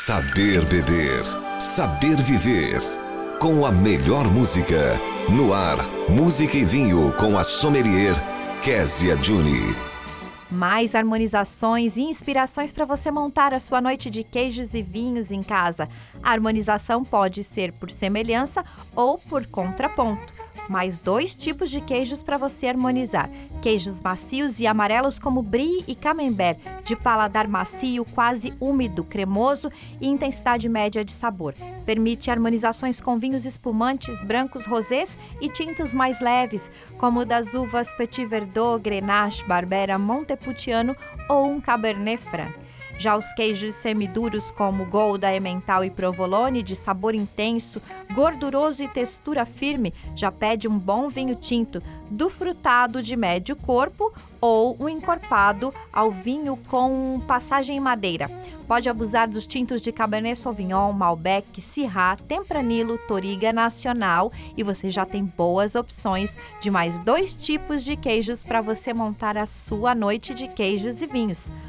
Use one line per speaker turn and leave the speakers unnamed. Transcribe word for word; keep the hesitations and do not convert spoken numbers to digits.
Saber beber, saber viver. Com a melhor música. No ar, música e vinho com a sommelier Kézia Juni.
Mais harmonizações e inspirações para você montar a sua noite de queijos e vinhos em casa. A harmonização pode ser por semelhança ou por contraponto. Mais dois tipos de queijos para você harmonizar. Queijos macios e amarelos como Brie e Camembert, de paladar macio, quase úmido, cremoso e intensidade média de sabor. Permite harmonizações com vinhos espumantes, brancos, rosés e tintos mais leves, como das uvas Petit Verdot, Grenache, Barbera, Montepulciano ou um Cabernet Franc. Já os queijos semiduros como Gouda, Emmental e Provolone, de sabor intenso, gorduroso e textura firme, já pede um bom vinho tinto, do frutado de médio corpo ou um encorpado ao vinho com passagem em madeira. Pode abusar dos tintos de Cabernet Sauvignon, Malbec, Syrah, Tempranillo, Touriga Nacional e você já tem boas opções de mais dois tipos de queijos para você montar a sua noite de queijos e vinhos.